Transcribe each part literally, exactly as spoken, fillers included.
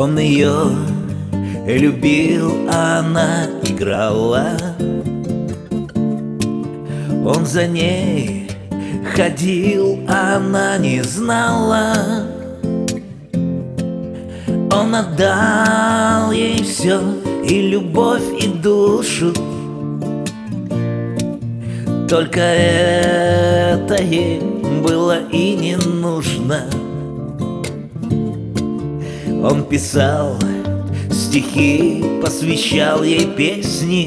Он ее любил, а она играла. Он за ней ходил, а она не знала. Он отдал ей все, и любовь, и душу. Только это ей было и не нужно. Он писал стихи, посвящал ей песни.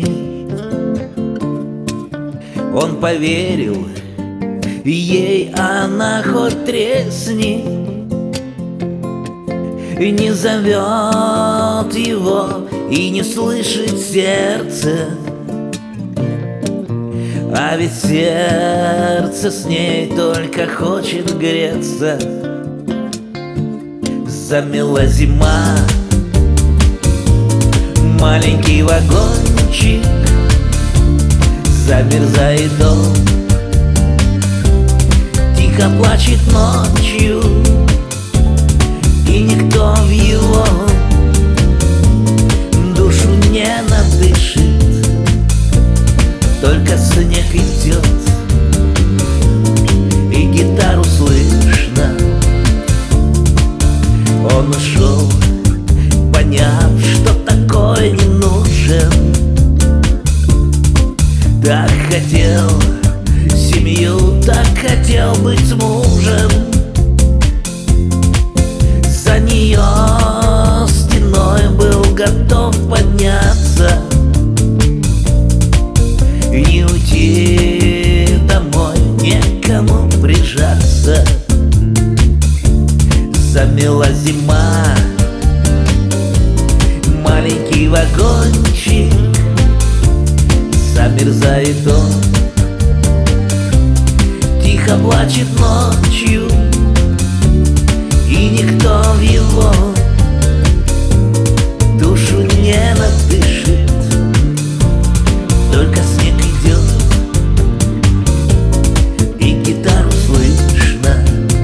Он поверил ей, а она хоть тресни. И не зовет его, и не слышит сердце. А ведь сердце с ней только хочет греться. Замела зима маленький вагончик, замерзает дом, тихо плачет ночью, и никто в его душу не надышит. Только снег идет, и гитару слышно. Он ушел, поняв, что такой не нужен. Так хотел семью, так хотел быть с мужем. За нее стеной был готов подняться и не уйти домой, некому прижаться. Замела зима маленький вагончик, замерзает он, тихо плачет ночью, и никто в его душу не надышит. Только снег идет, и гитару слышно.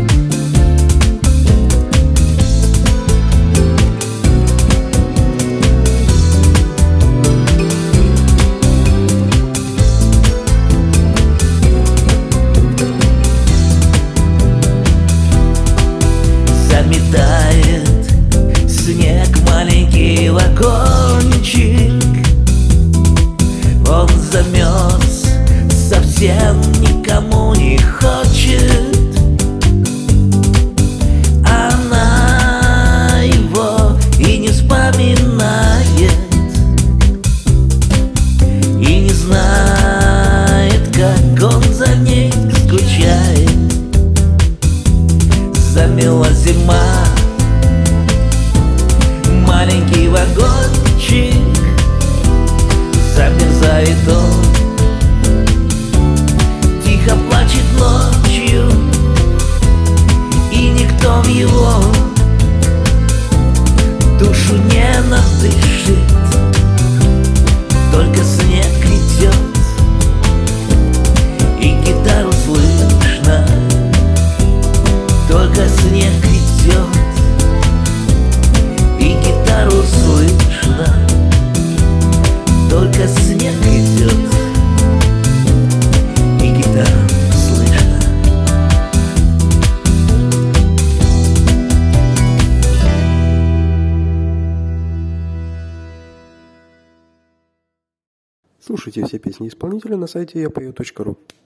Заметает снег маленький вагончик. Он замерз, совсем никому не хочет. Она его и не вспоминает, и не знает, как он за ней скучает. Замела зима маленький вагончик, замерзает он, тихо плачет ночью, и никто в его душу не надышит. Только снег идет, и гитару слышно. Только снег идет, и гитару слышно. Только снег идет, и гитару слышно. Слушайте все песни исполнителя на сайте я пою точка ру.